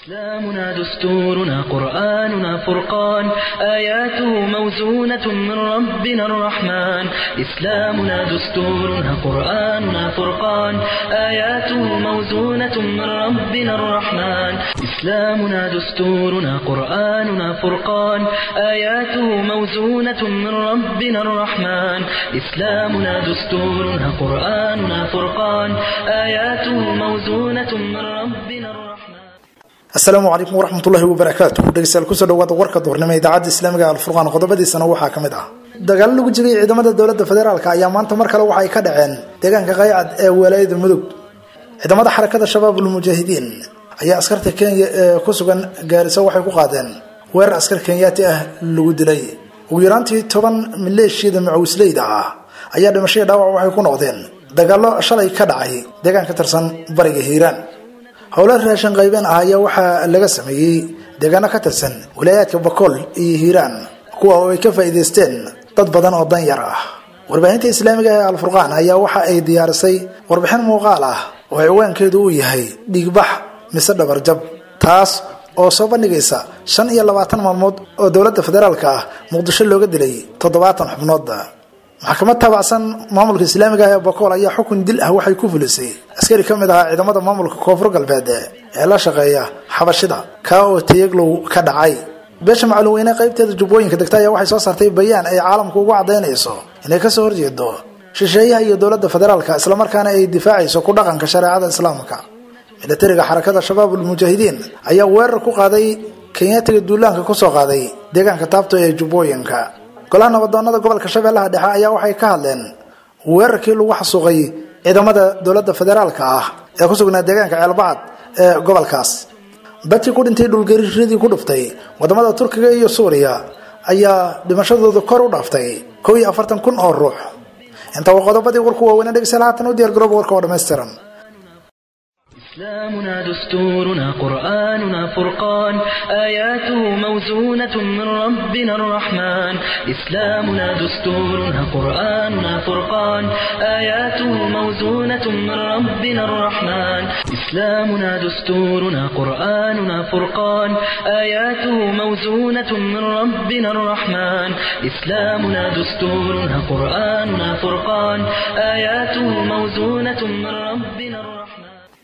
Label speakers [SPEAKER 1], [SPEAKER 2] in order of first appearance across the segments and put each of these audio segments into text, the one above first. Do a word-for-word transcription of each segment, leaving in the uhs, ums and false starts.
[SPEAKER 1] إسلامنا دستورنا قرآننا فرقان آياته موزونة من ربنا الرحمن إسلامنا دستورنا قرآننا فرقان آياته موزونة من ربنا الرحمن إسلامنا دستورنا قرآننا فرقان آياته موزونة من ربنا الرحمن إسلامنا دستورنا قرآننا فرقان آياته موزونة من ربنا الرحمن.
[SPEAKER 2] السلام عليكم ورحمة الله وبركاته. دغسل ku soo dhawaada warka doornimo idaacada Islaamiga Al-Furqaan qodobadiisana waxaa kamid ah dagaal lagu jibay ciidamada dawladda federaalka ayaa maanta mar kale waxa ay ka dhaceen deegaanka Qaycad ee Walaayada Mudug. ciidamada xarakada Shabaabul Mujaahidiin ayaa askarta Kenya ee ku sugan Gaarisa waxay ku qaadeen weerar askar Kenyaati ah lagu dilay ugu yaraantii toban maleeshiyada macawisleyda ah ayaa dhimasho dhaawac waxay ku noqdeen dagaalo shalay ka dhacay deegaanka tirsan bariga Hiiraan. howlaha raashin qaybin ah ayaa waxa laga sameeyay deegaano ka tirsan wilaayadka Bakool iyo Hiiraan kuwa oo ay ka faa'iideysteen dad badan oo dan yar ah. warbaahinta Islaamiga ee Al-Furqaan ayaa waxa ay diyaarisay warbixin muuqaal ah oo ay waankeedu u yahay dhigbax mise dhabarjab taas oo soo bandhigaysa shan iyo labaatan maalmood oo dawladda federaalka ah Muqdisho looga dilay toddobaatan xubnood. maxkamad taabacsan maamulka Islaamiga ee Bakool ayaa xukun dil ah waxay ku fulisay askari kamid ah ciidamada maamulka Koonfur Galbeed ee la shaqeeya xabashida ka oo tayaglow ka dhacay. beesha macluumaadka qaybteeda Jubbooyinka degta ayaa waxay soo saartay bayaan ay caalamku ugu cadeynayso inay ka soo horjeedo shisheeyaha iyo dawladda federaalka isla markaana ay difaacayso ku dhaqanka shariicada Islaamka. militariga xarakada Shabaabul Mujaahidiin ayaa weerar ku qaaday Kenyaatiga duulaanka ku soo qaaday deegaanka taabto ee Jubbooyinka. golaha nabadoonnada gobolka Shabeellaha Dhexe ayaa waxay ka hadleen weerarkii lagu xasuuqay ciidamada dawladda federaalka ah ee ku sugnaa deegaanka Ceelbacad ee gobolkaas. dadkii ku dhintay dhulgariiradii ku dhuftay wadamada Turkiga iyo Suuriya ayaa dhimashadooda kor u dhaaftay kow iyo afartan kun oo ruux. inta qodobadii warku waaweyn dhageystayaal u diyaar garoob warka oo dhameystiran.
[SPEAKER 1] إسلامنا دستورنا قرآننا فرقان آياته موزونة من ربنا الرحمن إسلامنا دستورنا قرآننا فرقان آياته موزونة من ربنا الرحمن إسلامنا دستورنا قرآننا فرقان آياته موزونة من ربنا الرحمن إسلامنا دستورنا قرآننا فرقان آياته موزونة من ربنا الرحمن.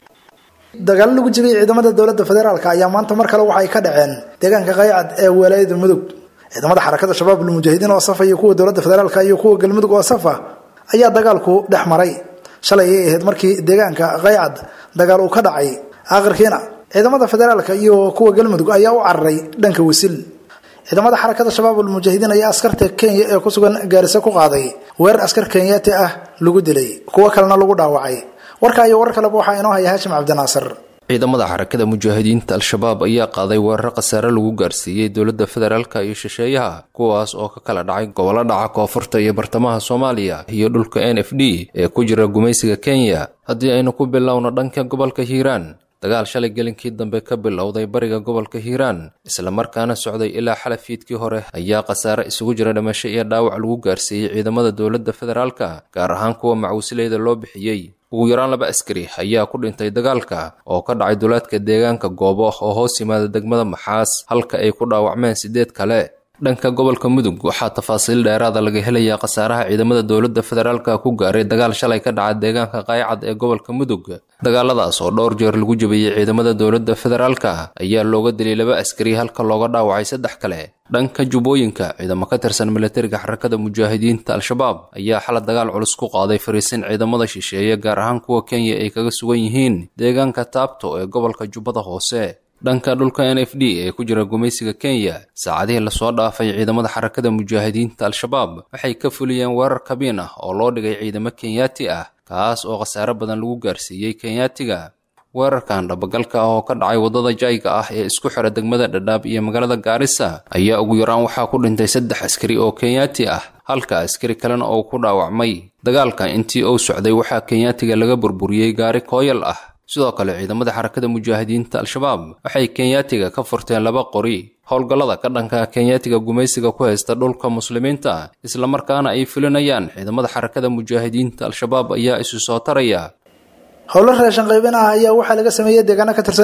[SPEAKER 2] dagaal lagu jibay ciidamada dawladda federaalka ayaa maanta mar kale waxay ka dhaceen deegaanka Qaycad ee Walaayada Mudug. ciidamada xarakada Shabaabul Mujaahidiin oo safay kuwa dawladda federaalka iyo kuwa galmudug oo safa ayaa dagaalku dhex maray shalay ay ahayd markii deegaanka Qaycad dagaal uu ka dhacay. aakhirkiina ciidamada federaalka iyo kuwa galmudug ayaa u cararay dhanka Wasil. ciidamada xarakada Shabaabul Mujaahidiin ayaa askarta Kenya ee ku sugan Gaarisa ku qaaday weerar askar Kenyaati ah lagu dilay kuwa kalena lagu dhaawacay. warka iyo war kale waxa inoo haya Haashim Cabdinaasir.
[SPEAKER 3] ciidamada xarakada mujaahidiinta al-shabaab ayaa qaaday weerar qasaare lagu gaarsiiyay dawladda federaalka iyo shisheeyaha kuwaas oo ka kala dhacay gobolada dhaca koonfurta iyo bartamaha Soomaaliya iyo dhulka N F D ee ku jira gumaysiga Kenya. haddii aynu ku bilowno dhanka gobolka Hiiraan, dagaal shalay gelinkii dambe ka bilowday bariga gobolka Hiiraan isla markaana socday ilaa xalafiidkii hore ayaa qasaare isugu jira dhimasho iyo dhaawac lagu gaarsiiyay ciidamada dawladda federaalka gaar ahaan kuwa macawisleyda loo bixiyay. ugu yaraan laba askari ayaa ku dhintay dagaalka oo ka dhacay duleedka deegaanka Goobo oo hoos yimaada degmada Maxaas halka ay ku dhaawacmeen sideed kale. dhanka gobolka Mudug waxaa tafaasiil dheeraad ah laga helayaa qasaaraha ciidamada dawladda federaalka ku gaaray dagaal shalay ka dhacay deegaanka Qaycad ee gobolka Mudug. dagaaladaas oo dhowr jeer lagu jabiyay ciidamada dawladda federaalka ayaa looga dilay laba askari halka looga dhaawacay saddex kale. dhanka Jubbooyinka, ciidamo ka tirsan militariga xarakada mujaahidiinta al-shabaab ayaa xalad dagaal culus ku qaaday fariisin ciidamada shisheeye gaar ahaan kuwa Kenya ay kaga sugan yihiin deegaanka Taabto ee gobolka Jubbada Hoose. dhanka dhulka N F D ee ku jira gumaysiga Kenya, saacadihii la soo dhaafay ciidamada xarakada mujaahidiinta al-shabaab waxay ka fuliyeen weerar kabiin ah oo loo dhigay ciidamo Kenyaati ah kaas oo qasaare badan lagu gaarsiiyay Kenyaatiga. weerarkan dhabagalka ah oo ka dhacay wadada jayga ah ee isku xira degmada Dhadhaab iyo magaalada Gaarisa ayaa ugu yaraan waxaa ku dhintay saddex askari oo Kenyaati ah halka askari kalena oo ku dhaawacmay. dagaalka intii uu socday waxaa Kenyaatiga laga burburiyay gaari kooyal ah. sidoo kale ciidamada xarakada mujaahidiinta al-shabaab waxay Kenyaatiga ka furteen laba qori. howlgallada ka dhanka Kenyaatiga gumaysiga ku haysta dhulka muslimiinta isla markaana ay filinayaan ciidamada xarakada mujaahidiinta al-shabaab ayaa isu soo taraya.
[SPEAKER 2] howlo raashin qaybin ah ayaa waxa laga sameeyay deegaano ka tirsan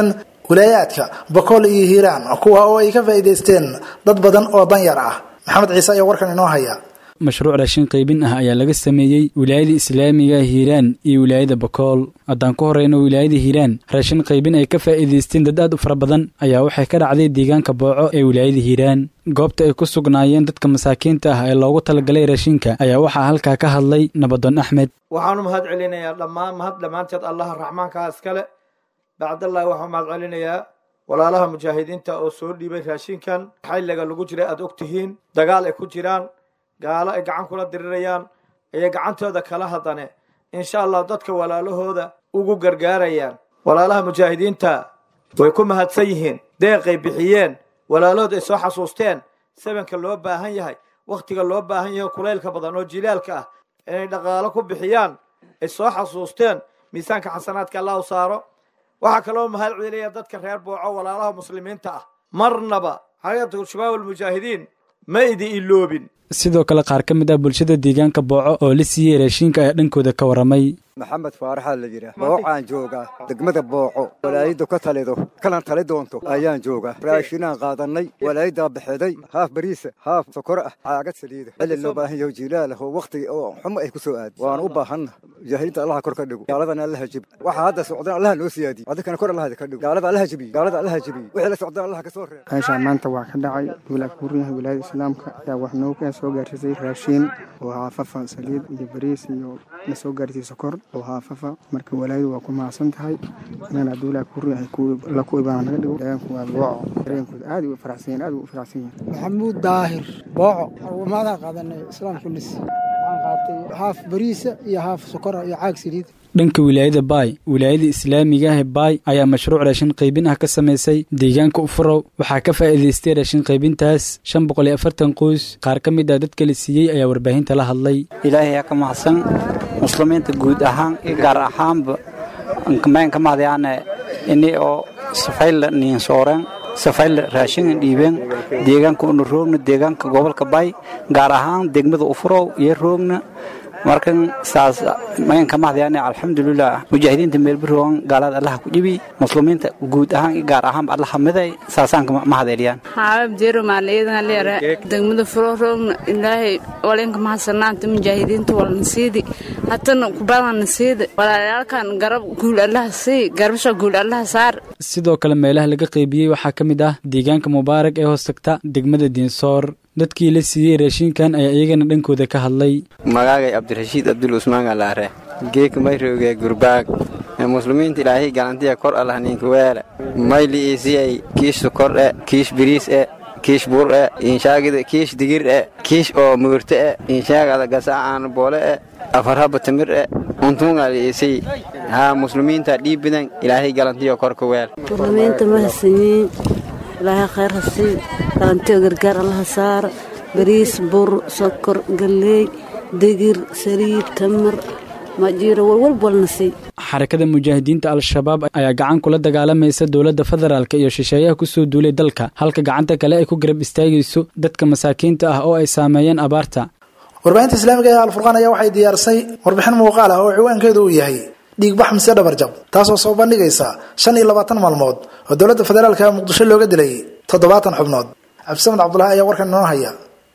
[SPEAKER 2] wilaayaadka Bakool iyo Hiiraan kuwa oo ay ka faa'iideysteen dad badan oo danyar ah. Maxamed Ciise ayaa warkan inoo haya.
[SPEAKER 4] mashruuc raashin qaybin ah ayaa laga sameeyay wilaayada Islaamiga Hiiraan iyo wilaayada Bakool. Haddaan ku horeyno wilaayada Hiiraan, raashin qaybin ay ka faa'iideysteen dad aad u fara badan ayaa waxay ka dhacday deegaanka Booco ee wilaayada Hiiraan. goobta ay ku sugnaayeen dadka masaakiinta ah ee loogu talagalay raashinka ayaa waxaa halkaa ka hadlay Nabadoon Axmed.
[SPEAKER 5] waxaanu mahad celinayaa dhammaan mahad dhamaanteed Allah Raxmaanka iskale. bacdallah waxaan mahad celinayaa walaalaha mujaahidiinta oo soo dhiibay raashinkan xilliga lagu jiray aad ogtihiin dagaal ay ku jiraan gaalo ay gacan kula dirirayaan ay gacantooda kala hadane insha Allah dadka walaalahooda ugu gargaarayaan. walaalaha mujaahidiinta way ku mahadsan yihiin deeqay bixiyeen walaalahooda ay soo xasuusteen sabanka loo baahan yahay waqtiga loo baahan yahay kuleylka badan oo jilaalka ah inay dhaqaale ku bixiyaan ay soo xasuusteen miisaanka xasanaadka Allah u saaro. waxa kale oo mahad celinaya dadka reer Booco walaalaha muslimiinta ah marnaba hay'adda shabaab mujaahidiin ma idi iloobin.
[SPEAKER 4] sidoo kale qaar ka mid ah bulshada deegaanka Booco oo la siiyay raashinka ay dhankooda ka waramay.
[SPEAKER 6] maxamed faarax la yiraahdo Boocaan jooga degmada Booco walaayadu ka talido kala tali doonto ayaan jooga raashinaan qaadanay walaayada bixiday haaf bariis haaf sokor ah caagad saliida xilli loo baahan yahay jilaal oo waqti oo xumo ay ku soo aad waan u baahan jahilta Allah kor ka dhigo gaaladana Allah jib waxa hadda socdaan Allah noo siyaadi adkana kor Allah ka dhigo gaalada Allah jibi gaalada Allah jibi wixii la socdaan Allah ka soo reeb.
[SPEAKER 7] meesha maanta waa ka dhacay wilaayada kuuriyaha wilaayada islaamka ayaa wax noo ka soo gaarsay raashin oo haafafan saliid iyo bariis iyo la soo gaarsay sokor oo haafafa marka walaayadu waa ku maasan tahay inaan aduula kuuriyaha ku la ku ibaan naga dhigo deegaanku waa Booco dareenkooda aad u faraxsan aad u faraxsan
[SPEAKER 8] maxamuud daahir Booco maada qaadanay islaamku nis aan qaatay haaf bariis iyo haaf sokor iyo caag saliid.
[SPEAKER 4] dhanka wilaayada Baay, wilaayada Islaamiga ah ee Baay ayaa mashruuc raashin qaybin ah ka sameysay deegaanka Ufurow. waxaa ka faa'iideystay raashin qaybintaas shan boqol iyo afartan qoys. qaar ka mid ah dadka la siiyay ayaa warbaahinta la hadlay.
[SPEAKER 9] ilaahay ka mahadsan muslimiinta guud ahaan iyo gaar ahaanba kameen ka mahadiyaan inay oo safayl niin sooreen safayl raashin dhiibeen deegaanka uu roogna deegaanka gobolka Baay gaar ahaan degmada Ufurow iyo roogna markan saas mayn ka mahadiyaan alxamdulillah mujaahidiinta meel biroon gaalada Allah ku dhibi muslimiinta guud ahaan iyo gaar ahaan Allah miday saasaan ka mahadiyaan.
[SPEAKER 10] haab jiro maaleedan leeyahay degmada Ufurow ilaahay waleen ka mahadsanaan mujaahidiinta wal nasiidi hatana ku baahan nasiidi walaalkan garab guul Allah si garbasha guul Allah saar.
[SPEAKER 4] sidoo kale meelaha laga qaybiyay waxaa ka mid ah deegaanka Mubaarak ee hoos tagta degmada Diinsoor. dadkii la siiyay raashinkan ayaa iyagana dhankooda ka hadlay.
[SPEAKER 11] magacay Abdirashiid Abdul Usmaan Galaare geek mayrooge gurbaag muslimiinta ilaahay galantiya kor Allah ninka weela mayli isii kiish sokor ee kiish bariis ee kiish buur ee inshaagida kiish digir ee kiish oo muurte ee inshaagada gasaan boole ee afarhaba tamir ee untunga isii ha muslimiinta dhiibidan ilaahay galantiya kor ka weel.
[SPEAKER 12] muslimiinta ma haysanin ilaahay khayr hasi galantiya gargaar Allah saar bariis buur sokor galey digir saliid tamar majiro walwal nasi.
[SPEAKER 4] xarakada mujaahidiinta al-shabaab ayaa gacan kula dagaalamaysa dawladda federaalka iyo shisheeyaha ku soo duulay dalka halka gacanta kale ay ku garab istaagayso dadka masaakiinta ah oo ay saameeyeen abaarta.
[SPEAKER 2] warbaahinta islaamiga ee Al-Furqaan ayaa waxay diyaarsay warbixin muuqaal ah oo ciwaankeedu uu yahay dhiigbax mise dhabarjab taasoo soo bandhigaysa shan iyo labaatan maalmood oo dawladda federaalka ee Muqdisho looga dilay toddobaatan xubnood. Cabdisamed Cabdullaahi ayaa warkan inoo haya.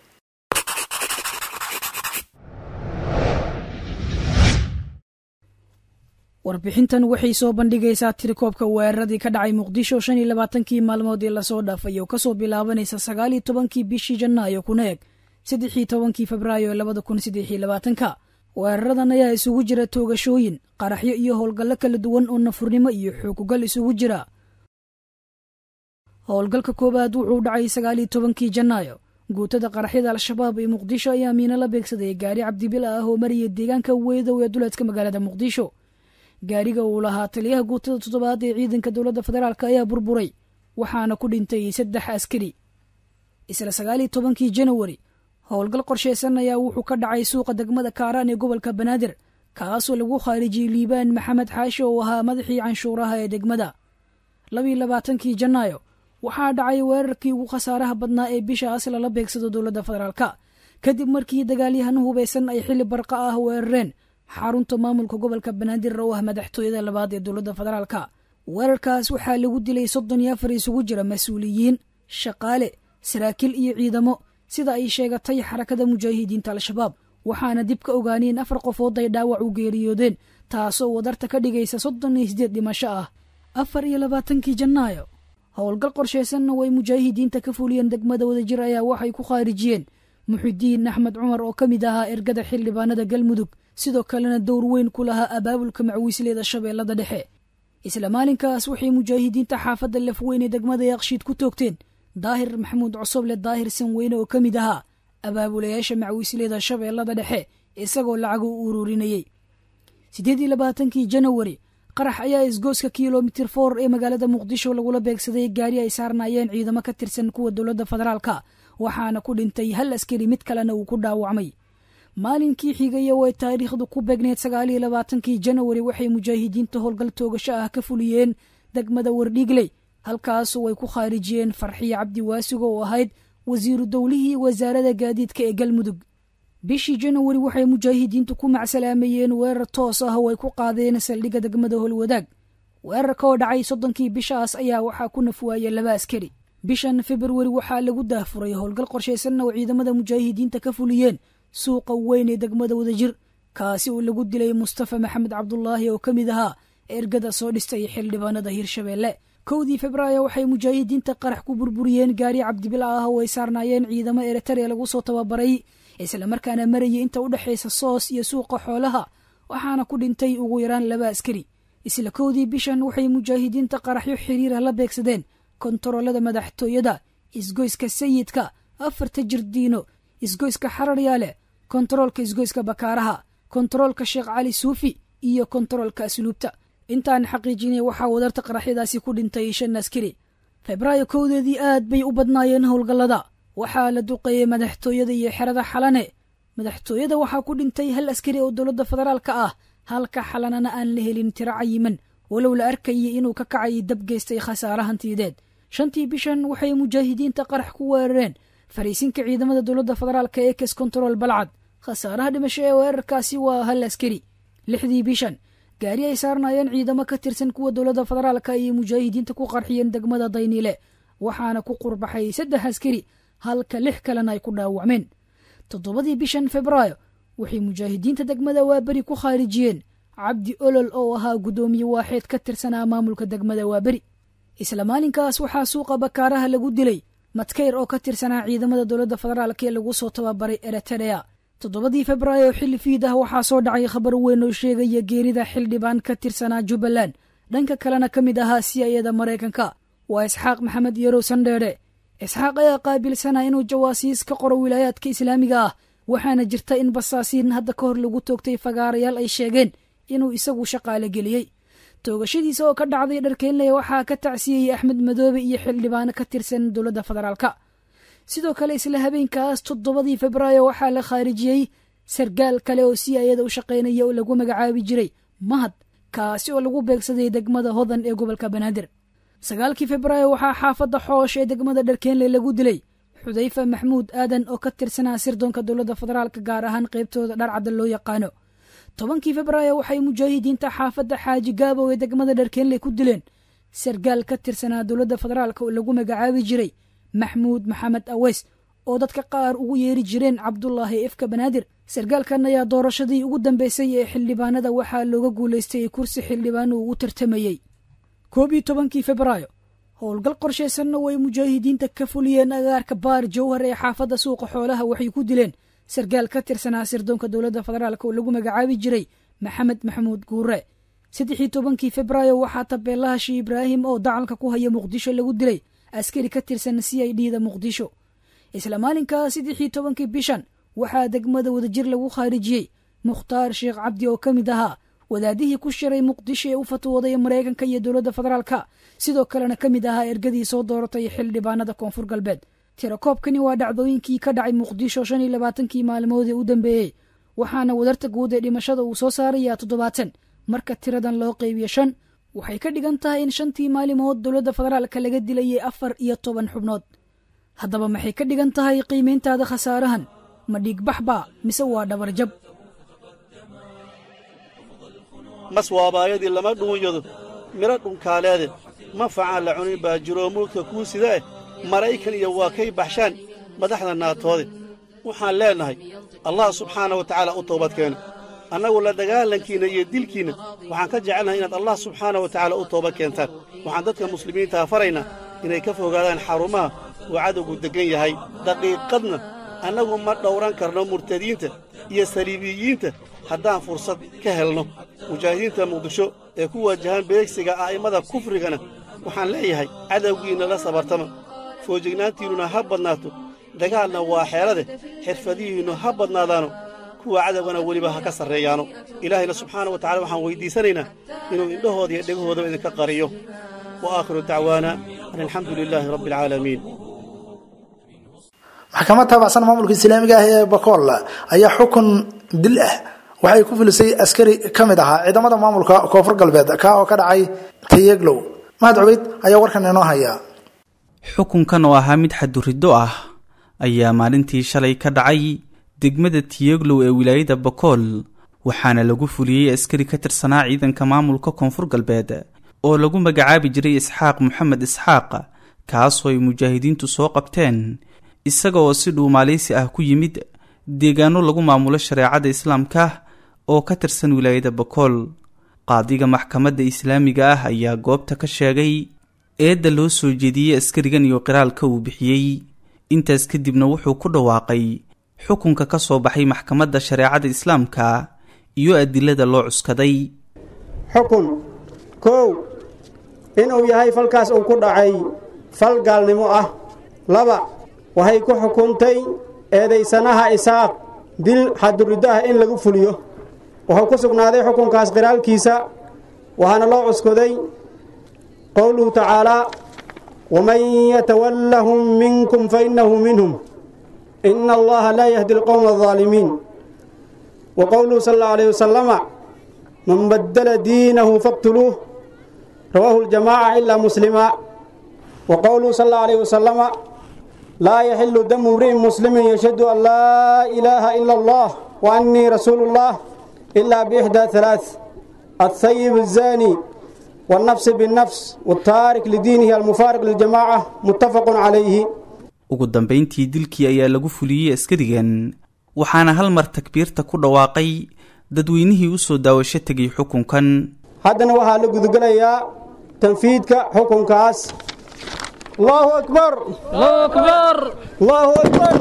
[SPEAKER 13] warbixintan waxay soo bandhigaysaa tirikoobka weeraradii ka dhacay Muqdisho shan iyo labaatankii maalmood ee la soo dhaafay oo ka soo bilaabanaysa sagaal iyo tobankii bishii Janaayo kuna eg saddex iyo tobankii Febraayo labada kun saddex iyo labaatanka. weeraradan ayaa isugu jira toogashooyin, qaraxyo iyo howlgallo kala duwan oo nafurnimo iyo xukugal isugu jira. howlgalka koobaad wuxuu dhacay sagaal iyo tobankii Janaayo. guutada qaraxyada al-shabaab ee Muqdisho ayaa miina la beegsaday gaari cabdibila ah oo mariyay deegaanka Weydow ee duleedka magaalada Muqdisho. gaariga uu lahaa taliyaha guutada toddobaad ee ciidanka dawladda federaalka ayaa burburay waxaana ku dhintay saddex askari. isla sagaal iyo tobankii January howlgal qorsheysan ayaa wuxuu ka dhacay suuqa degmada Kaaraan ee gobolka Banaadir kaasoo lagu khaarijiyay Liibaan Maxamed Xaashi oo ahaa madaxii canshuuraha ee degmada. laba iyo labaatankii Janaayo waxaa dhacay weerarkii ugu khasaaraha badnaa ee bishaas lala beegsado dawladda federaalka kadib markii dagaalyahanno hubeysan ay xilli barqa ah weerareen xarunta maamulka gobolka Banaadir oo ah madaxtooyada labaad ee dawladda federaalka. weerarkaas waxaa lagu dilay soddon iyo afar isugu jira mas-uuliyiin shaqaale saraakiil iyo ciidamo sida ay sheegatay xarakada mujaahidiinta al-shabaab waxaana dib ka ogaaneen afar qofood ay dhaawac u geeriyoodeen taasoo wadarta ka dhigaysa soddon iyo siddeed dhimasho ah afar iyo labaatankii janaayo howlgal qorshaysanna way mujaahidiinta ka fuliyeen degmada wadajir ayaa waxay ku khaarijiyeen muxidiin axmed cumar oo ka mid ahaa ergada xildhibaanada galmudug sidoo kalena dowr weyn ku lahaa abaabulka macwiisleeda shabeellada dhexe isla maalinkaas waxay mujaahidiinta xaafadda lafweyne degmada yaaqshiid ku toogteen daahir maxamuud cosoble daahir sanweyne oo ka mid ahaa abaabulayaasha macwiisleeda shabeellada dhexe isagoo lacaga u ururinayey siddeed iyo labaatankii janawari qarax ayaa isgooska kilomitir for ee magaalada muqdisho lagula beegsaday gaari ay saarnaayeen ciidamo ka tirsan kuwa dowladda federaalka waxaana ku dhintay hal askari mid kalena uu ku dhaawacmay maalinkii xigaya way taariikhdu ku beegneed sagaal iyo labaatankii janawari waxay mujaahidiinta howlgal toogasho ah ka fuliyeen degmada wardhiigley halkaasu way ku khaarijiyeen farxiyo cabdi waasigo oo ahayd wasiiru dowlihii wasaarada gaadiidka ee galmudug bishii janawari waxay mujaahidiintu ku macsalaameeyeen weerar toos ah oo ay ku qaadeen saldhigga degmada holwadaag weerarka oo dhacay soddonkii bishaas ayaa waxaa ku nafwaayay laba askari bishan februari waxaa lagu daahfuray howlgal qorshaysanna oo ciidamada mujaahidiinta ka fuliyeen suuqa weyn ee degmada wadajir kaasi oo lagu dilay mustafa maxamed cabdulaahi oo ka mid ahaa ergada soo dhistay xildhibaanada hirshabeelle kowdii febraayo waxay mujaahidiinta qarax ku burburiyeen gaari cabdibila ah oo ay saarnaayeen ciidamo eritrea lagu soo tababaray islamarkaana marayay inta u dhexaysa soos iyo suuqa xoolaha waxaana ku dhintay ugu yaraan laba askari isla kowdii bishan waxay mujaahidiinta qaraxyo xiriirah la beegsadeen kontaroolada madaxtooyada isgoyska sayidka afarta jirdiino isgoyska xararyaale kontaroolka isgoyska bakaaraha kontaroolka sheekh cali suufi iyo kontaroolka asluubta intaan xaqiijinay waxaa wadarta qaraxyadaasi ku dhintay shan askari febraayo kowdeedii aad bay u badnaayeen howlgallada waxaa la duqeeyey madaxtooyada iyo xerada xalane madaxtooyada waxaa ku dhintay hal askari oo dowladda federaalka ah halka xalanana aan la helin tiro cayiman walow la arkayay inuu ka kacay dab geystay khasaare hantiyadeed shantii bishan waxay mujaahidiinta qarax ku weerareen fariisinka ciidamada dowladda federaalka ee kes kontarool balcad khasaaraha dhimasho ee weerarkaasi waa hal askari lixdii bishan gaari ay saarnaayeen ciidamo ka tirsan kuwa dowladda federaalka ayay mujaahidiinta ku qarxiyeen degmada dayniile waxaana ku qurbaxay saddex askari halka lix kalena ay ku dhaawacmeen toddobadii bishan febraayo waxay mujaahidiinta degmada waaberi ku khaarijiyeen cabdi olol oo ahaa guddoomiye waaxeed ka tirsanaa maamulka degmada waaberi isla maalinkaas waxaa suuqa bakaaraha lagu dilay madkayr oo ka tirsanaa ciidamada dowladda federaalka ee lagu soo tababaray eritrea toddobadii febraayo xilli fiid ah waxaa soo dhacay khabar weyn oo sheegaya geerida xildhibaan ka tirsanaa jubbaland dhanka kalena ka mid ahaa siyayada maraykanka waa isxaaq maxamed yarow sandheere isxaaq ayaa qaabilsanaa inuu jawaasiis ka qoro wilaayaadka islaamiga ah waxaana jirta in basaasiin hadda ka hor lagu toogtay fagaarayaal ay sheegeen inuu isagu shaqaale geliyey toogashadiisa oo ka dhacday dharkeynley waxaa ka tacsiyeyey axmed madoobe iyo xildhibaano ka tirsan dowladda federaalka sidoo kale isla habeenkaas toddobadii febraayo waxaa la khaarijiyey sargaal kale oo si ayada u shaqaynaya oo lagu magacaabi jiray mahad kaasi oo lagu beegsaday degmada hodan ee gobolka banaadir sagaalkii febraayo waxaa xaafadda xoosh ee degmada dharkeynley lagu dilay xudayfa maxmuud aadan oo ka tirsanaa sirdoonka dowladda federaalka gaar ahaan qaybtooda dharcadda loo yaqaano tobankii febraayo waxay mujaahidiinta xaafadda xaaji gaabow ee degmada dharkeynley ku dileen sargaal ka tirsanaa dowladda federaalka oo lagu magacaabi jiray maxmuud maxamed aweys oo dadka qaar ugu yeeri jireen cabdulaahi efka banaadir sargaalkan ayaa doorashadii ugu dambeysay ee xildhibaanada waxaa looga guulaystay kursi xildhibaan uu u tartamayey koob iyo tobankii febraayo howlgal qorshaysanna way mujaahidiinta ka fuliyeen agaarka baar jowhar ee xaafadda suuqa xoolaha waxay ku dileen sargaal ka tirsanaa sirdoonka dowladda federaalka oo lagu magacaabi jiray maxamed maxamuud guure saddexii tobankii febraayo waxaa tabeelaha shii ibraahim oo dacalka ku haya muqdisho lagu dilay askari ka tirsan c i d da muqdisho isla maalinkaa saddexii tobankii bishan waxaa degmada wadajir lagu khaarijiyey mukhtaar sheekh cabdi oo ka mid ahaa wadaadihii ku shiray muqdisho ee u fatwooday maraykanka iyo dowladda federaalka sidoo kalena ka mid ahaa ergadii soo dooratay xildhibaanada koonfur galbeed tirakoobkani waa dhacdooyinkii ka dhacay muqdisho shan iyo labaatankii maalmood ee u dambeeyey waxaana wadarta guud ee dhimashada uu soo saarayaa toddobaatan marka tiradan loo qaybiyo shan waxay ka dhigan tahay in shantii maalimood dowladda federaalka laga dilayay afar iyo toban xubnood haddaba maxay ka dhigan tahay qiimayntaada khasaarahan ma dhiigbaxba mise waa dhabarjab
[SPEAKER 14] mas waabaayadii lama dhuunyado midho dhunkaaleede ma facaan la cunin baa jiroo mulka kuu sidaeh maraykan iyo waa kay baxshaan madaxda naatoode waxaan leennahay allah subxaana wa tacaala u toobadkeena annagu la dagaalankiinna iyo dilkiinna waxaan ka jecelnahay inaad allah subxaana wa tacaala u toobad keentaan waxaan dadka muslimiintaa faraynaa inay ka fogaadaan xarumaha uu cadowgu deggan yahay daqiiqadna annagu ma dhowran karno murtadiinta iyo saliibiyiinta haddaan fursad ka helno mujaahidiinta muqdisho ee ku waajahan beegsiga a'immada kufrigana waxaan leeyahay cadowgiinna la sabartama foojignaantiinnuna ha badnaato dagaalna waa xeelade xirfadihiinnu ha badnaadaano kuwa cadowgana weliba ha ka sarreeyaano ilaahayna subxaana wa tacala waxaan weyddiisanaynaa inuu indhahooda iyo dhegahoodaba idinka qariyo wa aakhiru dacwaana an alxamdu lilaahi rabbi alcaalamiin
[SPEAKER 2] maxkamad taabacsan maamulka islaamiga ah ee bakool ayaa xukun dil ah waxay ku filisay askari ka mid ahaa ciidamada maamulka koonfur galbeed ka oo ka dhacay tayeglow mahad cubeyd ayaa warkan inoo haya
[SPEAKER 15] xukunkan oo ahaa mid xaduriddo ah ayaa maalintii shalay ka dhacay degmada tiyeglow ee wilaayada bakool waxaana lagu fuliyey askari ka tirsanaa ciidanka maamulka koonfur galbeed oo lagu magacaabi jiray isxaaq moxamed isxaaq kaasoo ay mujaahidiintu soo qabteen isaga oo si dhuumaaleysi ah ku yimid deegaano lagu maamulo shareecada islaamka oo ka tirsan wilaayada bakool qaadiga maxkamadda islaamiga ah ayaa goobta ka sheegay eedda loo soo jeediyey askarigan iyo qiraalka uu bixiyey intaas kadibna wuxuu ku dhawaaqay xukunka ka soo baxay maxkamadda shareecada islaamka iyo adilada loo cuskaday
[SPEAKER 16] xukun kow inuu yahay falkaas uu ku dhacay fal gaalnimo ah laba waxay ku xukuntay eedaysanaha isaaq dil xaduriddo ah in lagu fuliyo wuxuu ku sugnaaday xukunkaas qiraalkiisa waxaana loo cuskoday qowluhu tacaalaa waman yatawallahum minkum fainnahu minhum ina allaha laa yahdi alqowma aldaalimiin wa qowluhu sal allau alayh wasalama man baddala diinahu faqtuluuh rawaahu aljamaaca ilaa muslima wa qowluhu sal allau alayh wasalama laa yaxilu damu imri'in muslimin yashhadu an laa ilaaha ila allah wa annii rasuulu llah ilaa biixdaa halaath althayib alzaani waalnafsi binnafs waaltaarik lidiinihi almufaariq liljamaaca muttafaqun calayhi
[SPEAKER 15] ugu dambayntii dilkii ayaa lagu fuliyey askarigan waxaana hal mar takbiirta ku dhawaaqay dadweynihii u soo daawasho tegay xukunkan
[SPEAKER 16] haddana waxaa la gudagelayaa tanfiidka xukunkaas allahu akbar allahu akbar allahu akbar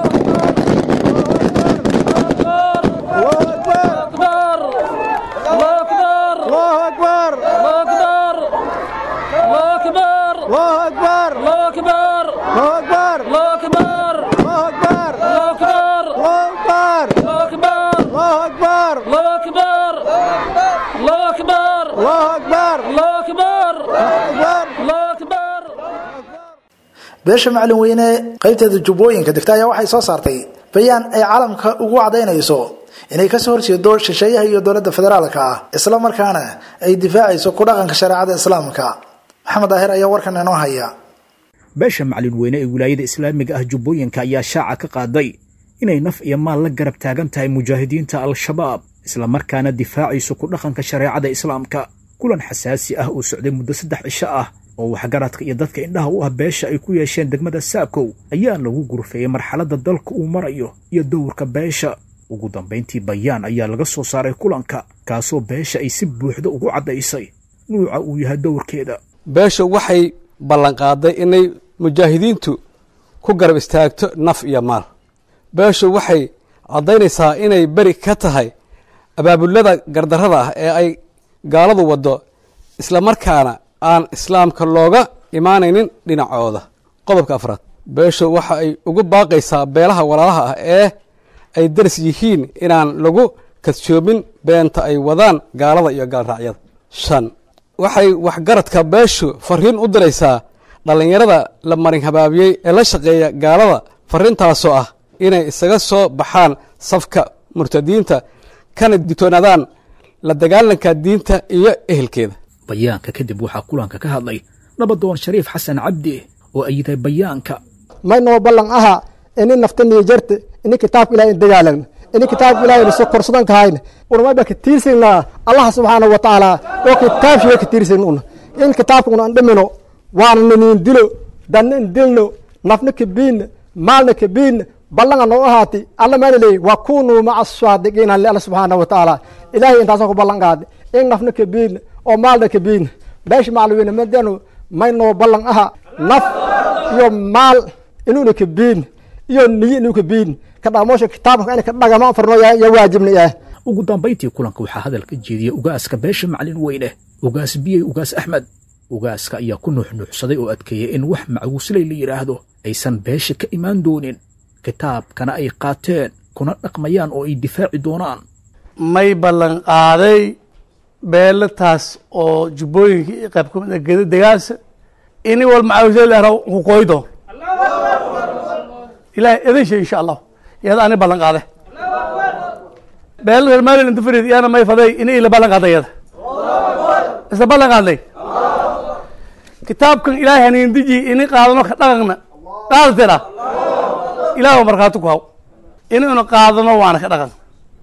[SPEAKER 2] beesha macalin weyne qaybteeda jubbooyinka degta ayaa waxay soo saartay bayaan ay caalamka ugu cadaynayso inay kasoo horjeedo shisheeyaha iyo dowladda federaalka ah isla markaana ay difaacayso ku dhaqanka shareecada islaamka maxamed daahir ayaa warkan inoo haya
[SPEAKER 17] beesha macalin weyne ee wilaayada islaamiga ah jubbooyinka ayaa shaaca ka qaaday inay naf iyo maal la garab taagan tahay mujaahidiinta al-shabaab isla markaana difaacayso ku dhaqanka shareecada islaamka kulan xasaasi ah oo socday muddo saddex cisho ah oo waxgaradka iyo dadka indhaha u ah beesha ay ku yeesheen degmada saakow ayaa lagu gurfeeyey marxaladda dalka uu marayo iyo dowrka beesha ugu dambayntii bayaan ayaa laga soo saaray kulanka kaasoo beesha ay si buuxda ugu caddaysay nuuca uu yahay dowrkeeda
[SPEAKER 18] beesha waxay ballanqaaday inay mujaahidiintu ku garab istaagto naf iyo maal beeshu waxay caddaynaysaa inay beri ka tahay abaabulada gardarrada ah ee ay gaaladu waddo islamarkaana aan islaamka looga imaanaynin dhinacooda qodobka afraad beeshu waxa ay ugu baaqaysaa beelaha walaalaha ah ee ay daris yihiin inaan lagu kadsoomin beenta ay wadaan gaalada iyo gaalraacyada shan waxay waxgaradka beeshu fariin u diraysaa dhallinyarada la marin habaabiyey ee la shaqeeya gaalada fariintaasoo ah inay isaga soo baxaan safka murtadiinta kana digtoonaadaan la dagaalanka diinta iyo ehelkeeda
[SPEAKER 17] bayaanka kadib waxaa kulanka ka hadlay nabadoon shariif xasan cabdi oo ayiday bayaanka
[SPEAKER 19] maynoo ballan aha ini naftaniyo jarte ini kitaabka ilaah in dagaalagno ini kitaabka ilaahay la soo korsadan kahayna urmay ba ka tiirsanaa allah subhanahu wa ta'ala oo kitaabkiisa ka tiirsan una in kitaabka una andamino waan nin dilo dan dilno nafna ka biin maalna ka biin ballan noo ahaati alla maanilay wa kunu ma'a as-sadiqina li allah subhanahu wa ta'ala ilaahay intaas ku ballan qaad in nafna ka biin oo maalna ka biin baash maalweena madano may noo ballan aha naf iyo maal inuu ka biin iyo niyo inuu ka biin ka dhaamoosha kitaabka in ka dhagama farno ya waajibnaa
[SPEAKER 17] ugu dambeyntii kulanka waxaa hadalka jeediyay ugaaska beesha macalin weyne ugaas biyey ugaas axmed ugaaska ayaa ku nuuxnuuxsaday oo adkeeyay in wax macguuslay la yidhaahdo aysan beesha ka imaan doonin kitaabkana ay qaateen kuna dhaqmayaan oo ay difaaci doonaan
[SPEAKER 20] may ballan qaaday beelataas oo jubbooyinka iyo qayb ka mid ah geda degaansa ini wal macguuslay la yidhaahdo ku qooy doon ilaahay idin shay insha allah iyada ani ballan qaaday beelada maalin inta fariid iyana may faday in ila ballan qaaday iyada isla ballan qaaday kitaabkan ilaahay hanin diji in qaadano ka dhaqana qaadtira ilaahu markaatu ku haw in uu qaadano waana ka dhaqan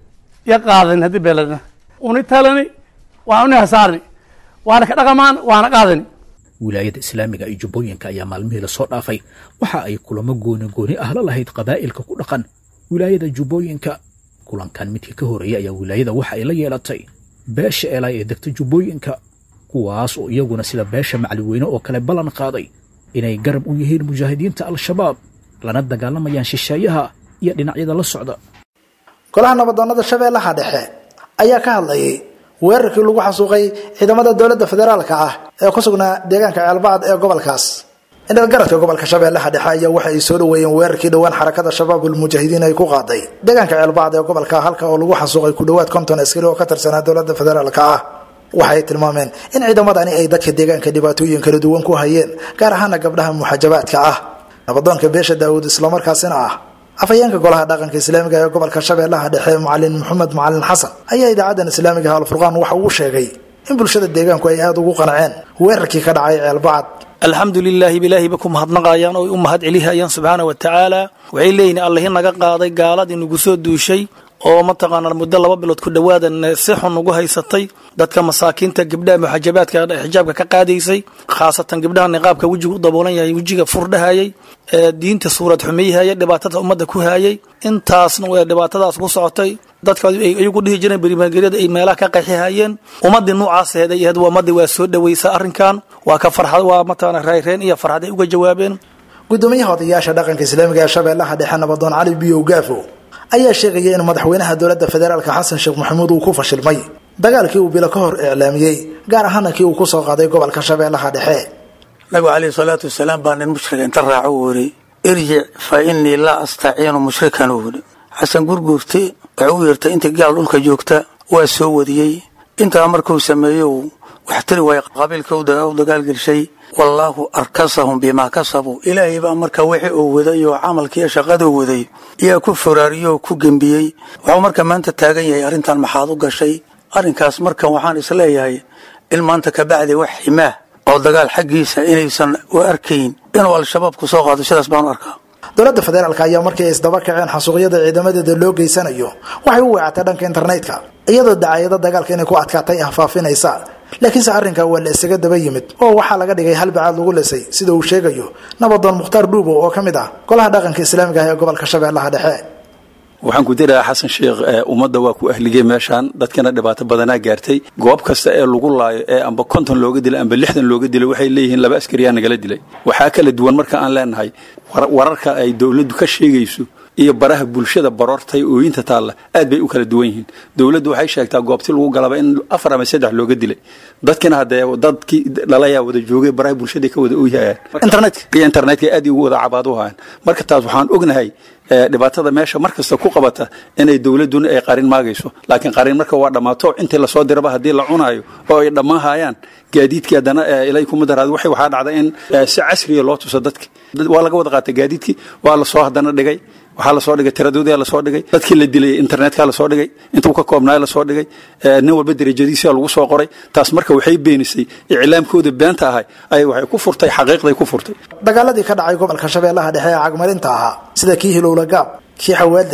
[SPEAKER 20] ya qaadan hadii beelada uni talani waa uni hasaarni waana ka dhaqamaan waana qaadani
[SPEAKER 17] wilaayada islaamiga ee jubbooyinka ayaa maalmihii la soo dhaafay waxa ay kulamo gooni gooni ah la lahayd qabaa'ilka ku dhaqan wilaayada jubbooyinka kulankan midkii ka horeeyay ayaa wilaayada waxa ay la yeelatay beesha eelay ee degta jubbooyinka kuwaas oo iyaguna sida beesha macalweyne oo kale ballan qaaday inay garab u yihiin mujaahidiinta al-shabaab lana dagaalamayaan shisheeyaha iyo dhinacyada la socda
[SPEAKER 2] golaha nabadoonnada shabeellaha dhexe ayaa ka hadlayay weerarkii lagu xasuuqay ciidamada dowladda federaalka ah ee ku sugnaa deegaanka ceelbacad ee gobolkaas indhalgaradka gobolka shabeellaha dhexe ayaa waxa ay soo dhaweeyeen weerarkii dhowaan xarakada shabaabul mujaahidiin ay ku qaaday deegaanka ceelbacad ee gobolka halka oo lagu xasuuqay ku dhowaad konton askari oo ka tirsanaa dowladda federaalka ah waxay tilmaameen in ciidamadani ay dadka deegaanka dhibaatooyin kala duwan ku hayeen gaar ahaana gabdhaha muxajabaadka ah nabadoonka beesha daawud islamarkaasina ah afayeenka golaha dhaqanka islaamiga ee gobolka shabeellaha dhexe macalin maxamed macalin xasan ayaa idaacadan islaamiga al-furqaan waxa uu sheegay in bulshada deegaanku ay aad ugu qanceen weerarkii ka dhacay ceelbacad
[SPEAKER 21] alxamdulilaahi bilaahi bakum mahadnaqayaan oo u mahad celihayaan subxaana wa tacaala waxay leeyihin allahi naga qaaday gaaladii nagu soo duushay oo mataqaanaa muddo laba bilood ku dhawaadan si xun ugu haysatay dadka masaakiinta gabdhaha muxajabaadka xijaabka ka qaadaysay khaasatan gabdhaha niqaabka wejiga u daboolan yahay wejiga furdhahayay ee diinta suurad xumeeyay dhibaatada ummadda ku hayay intaasna way dhibaatadaas ku socotay dadka ay iyagu dhihi jireen barimaangeerida ay meelaha ka qaxihayeen ummadii noocaas ahayd iyada waa ummadii waa soo dhaweysay arrinkan waa ka farxad waa mataqaanaa rayreen iyo farxad ay uga jawaabeen
[SPEAKER 2] gudoomiyaha odayaasha dhaqanka islaamiga ee shabeellaha dhexe nabadoon cali biyow gaafo ayaa sheegaya in madaxweynaha dowladda federaalka xasan sheekh maxamuud uu ku fashilmay dagaalkii uu bilo ka hor iclaamiyey gaar ahaana kii uu ku soo qaaday gobolka shabeellaha dhexe
[SPEAKER 22] nabigu calayhi salaatu wasalaam baa nin mushrika inta raaco uu yidhi irjic fa innii laa astaciinu mushrikan uu yidhi xasan gurguurte waxuu u yeertay inta gaal dhulka joogta waa soo wadiyey intaa markuu sameeyo wax tiri waaya qabiilka u dagaalgelshay wallaahu arkasahum bimaa kasabuu ilaahay baa marka wixii uu waday oo camalkiiyo shaqaduu waday iyaa ku foraariyey oo ku gembiyey wuxuu marka maanta taagan yahay arrintan maxaad u gashay arrinkaas markan waxaan isleeyahay in maanta ka bacdi wax ximaah oo dagaal xaggiisa inaysan u arkayn inuu al-shabaab ku soo qaado sidaas baan u arkaa
[SPEAKER 2] dowladda federaalka ayaa markii ay isdaba kaceen xasuuqyada ciidamadeeda loo geysanayo waxay u weecatay dhanka internetka iyadoo dacaayada dagaalka inay ku adkaatay ah faafinaysa laakiinse arrinkaa waa la isaga daba yimid oo waxaa laga dhigay hal bacaad lagu lisay sida uu sheegayo nabadoon mukhtaar dhuubo oo ka mid ah golaha dhaqanka islaamiga ah ee gobolka shabeellaha dhexe
[SPEAKER 23] waxaan ku dirayaa xasan sheekh ummadda waa ku ahligay meeshaan dadkana dhibaato badanaa gaartay goob kasta ee lagu laayo ee amba konton looga dilay amba lixdan looga dilay waxay leeyihiin laba askariyaa nagala dilay waxaa kala duwan marka aan leenahay wararka ay dowladdu ka sheegayso iyo baraha bulshada baroortay ooyinta taalla aad bay u kala duwan yihiin dowladdu waxay sheegtaa goobtii lagu galaba in afar ama saddex looga dilay dadkina haddee dadkii dhalayaa wada joogay baraha bulshada ka wada ooyahayaan internetka iyo internetka aad ugu wada cabaad u hayaan marka taas waxaan ognahay dhibaatada meesha markasta ku qabata inay dowladuna ay qarin maagayso laakiin qarin marka waa dhammaato intii lasoo diraba haddii la cunaayo oo ay dhammaahayaan gaadiidkii haddana ilay kuma daraad waxay waxaa dhacda in si casriya loo tuso dadki waa laga wada qaatay gaadiidkii waa lasoo haddana dhigay waxaa lasoo dhigay tiradoodii lasoo dhigay dadkii la dilay internetka lasoo dhigay intuu ka koobnaay lasoo dhigay nin walba darajadiisa lagu soo qoray taas marka waxay beenisay iclaamkooda beenta ahay ay waxay ku furtay xaqiiqday ku furtay
[SPEAKER 2] dagaaladii ka dhacay gobolka shabeellaha dhexe ee cagmarinta ahaa sida kii hilowla gaab kii xawaaday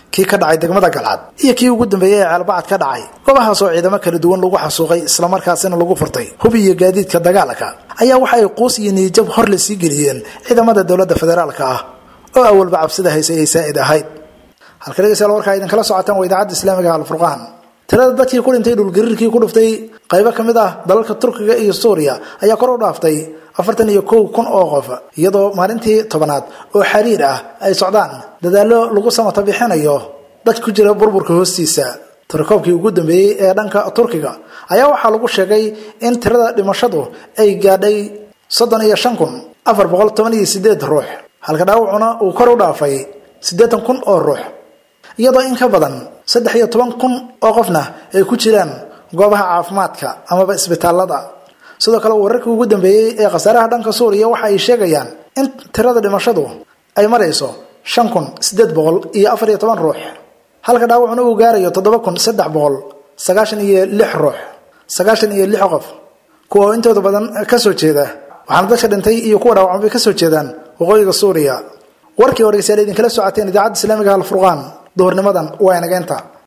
[SPEAKER 2] kii ka dhacay degmada galcad iyo kii ugu dambeeyey ee ceelbacad ka dhacay goobahaas oo ciidamo kala duwan lagu xasuuqay islamarkaasina lagu furtay hub iyo gaadiidka dagaalka ayaa waxa ay quus iyo niyajab hor la sii geliyeen ciidamada dowladda federaalka ah oo awalba cabsida haysay ay saa'id ahayd halka dhegeystayaal warkaa idinkala socotaan waa idaacadda islaamiga alfurqaan tirada dadkii ku dhintay dhulgariirkii ku dhuftay qaybo ka mid ah dalalka turkiga iyo suuriya ayaa kor u dhaaftay afartan iyo kow kun oo qof iyadoo maalintii tobanaad oo xiriir ah ay socdaan dadaallo lagu samata bixinayo dad ku jira burburka hoostiisa tirakoobkii ugu dambeeyey ee dhanka turkiga ayaa waxaa lagu sheegay in tirada dhimashadu ay gaadhay soddon iyo shan kun afar boqol toban iyo sideed ruux halka dhaawacuna uu kor u dhaafay siddeetan kun oo ruux iyadoo in ka badan saddex iyo toban kun oo qofna ay ku jiraan goobaha caafimaadka amaba isbitaalada sidoo kale wararkii ugu dambeeyey ee khasaaraha dhanka suuriya waxa ay sheegayaan in tirada dhimashadu ay marayso shan kun siddeed boqol iyo afar iyo toban ruux halka dhaawacuna uu gaarayo toddoba kun saddex boqol sagaashan iyo lix ruux sagaashan iyo lix qof kuwa intooda badan ka soo jeeda waxaana dadka dhintay iyo kuwa dhaawacmay bay ka soo jeedaan waqooyiga suuriya warkii horeysa idinkala socoteen idaacadda islaamiga alfurqaan duhurnimadan waa inageenta